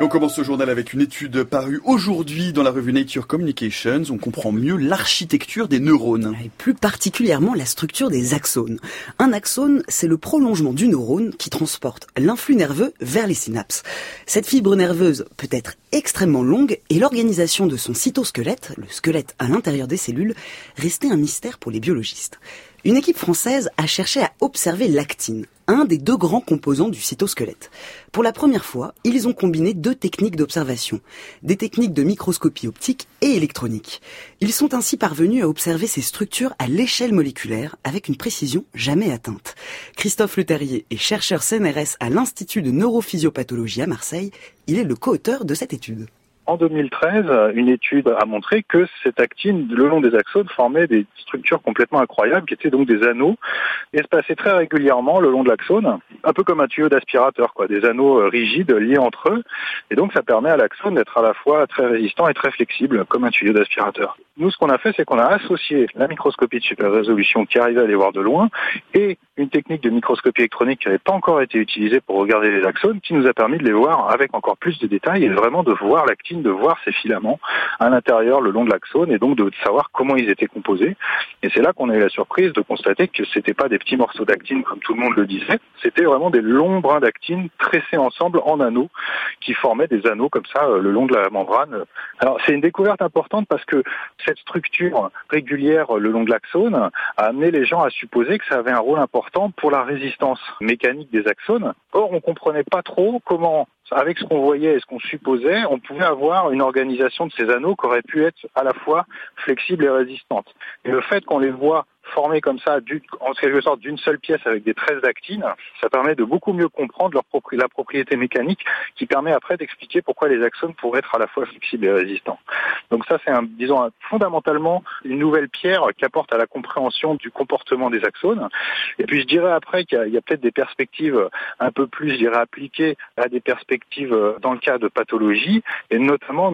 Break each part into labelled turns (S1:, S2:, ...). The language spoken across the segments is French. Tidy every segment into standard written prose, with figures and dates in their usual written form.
S1: On commence ce journal avec une étude parue aujourd'hui dans la revue Nature Communications. On comprend mieux l'architecture des neurones.
S2: Et plus particulièrement la structure des axones. Un axone, c'est le prolongement du neurone qui transporte l'influx nerveux vers les synapses. Cette fibre nerveuse peut être extrêmement longue et l'organisation de son cytosquelette, le squelette à l'intérieur des cellules, restait un mystère pour les biologistes. Une équipe française a cherché à observer l'actine, un des deux grands composants du cytosquelette. Pour la première fois, ils ont combiné deux techniques d'observation, des techniques de microscopie optique et électronique. Ils sont ainsi parvenus à observer ces structures à l'échelle moléculaire avec une précision jamais atteinte. Christophe Leterrier est chercheur CNRS à l'Institut de neurophysiopathologie à Marseille. Il est le co-auteur de cette étude.
S3: En 2013, une étude a montré que cette actine, le long des axones, formait des structures complètement incroyables, qui étaient donc des anneaux, espacés très régulièrement le long de l'axone, un peu comme un tuyau d'aspirateur, des anneaux rigides liés entre eux. Et donc ça permet à l'axone d'être à la fois très résistant et très flexible, comme un tuyau d'aspirateur. Nous, ce qu'on a fait, c'est qu'on a associé la microscopie de super résolution qui arrivait à les voir de loin et une technique de microscopie électronique qui n'avait pas encore été utilisée pour regarder les axones, qui nous a permis de les voir avec encore plus de détails et vraiment de voir l'actine, de voir ces filaments à l'intérieur, le long de l'axone, et donc de savoir comment ils étaient composés. Et c'est là qu'on a eu la surprise de constater que c'était pas des petits morceaux d'actine comme tout le monde le disait, c'était vraiment des longs brins d'actine tressés ensemble en anneaux, qui formaient des anneaux comme ça le long de la membrane. Alors c'est une découverte importante parce que cette structure régulière le long de l'axone a amené les gens à supposer que ça avait un rôle important pour la résistance mécanique des axones. Or, on comprenait pas trop comment, avec ce qu'on voyait et ce qu'on supposait, on pouvait avoir une organisation de ces anneaux qui aurait pu être à la fois flexible et résistante. Et le fait qu'on les voit formés comme ça, en quelque sorte d'une seule pièce avec des tresses d'actine, ça permet de beaucoup mieux comprendre la propriété mécanique qui permet après d'expliquer pourquoi les axones pourraient être à la fois flexibles et résistants. Donc ça, c'est fondamentalement une nouvelle pierre qui apporte à la compréhension du comportement des axones. Et puis je dirais après qu'il y a peut-être des perspectives un peu plus, appliquées à des perspectives dans le cas de pathologie, et notamment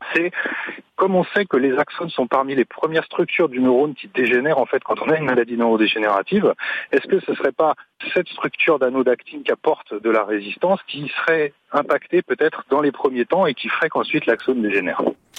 S3: comme on sait que les axones sont parmi les premières structures du neurone qui dégénèrent en fait quand on a une maladie neurodégénérative, est-ce que ce ne serait pas cette structure d'anneau d'actine qui apporte de la résistance qui serait impactée peut-être dans les premiers temps et qui ferait qu'ensuite l'axone dégénère ?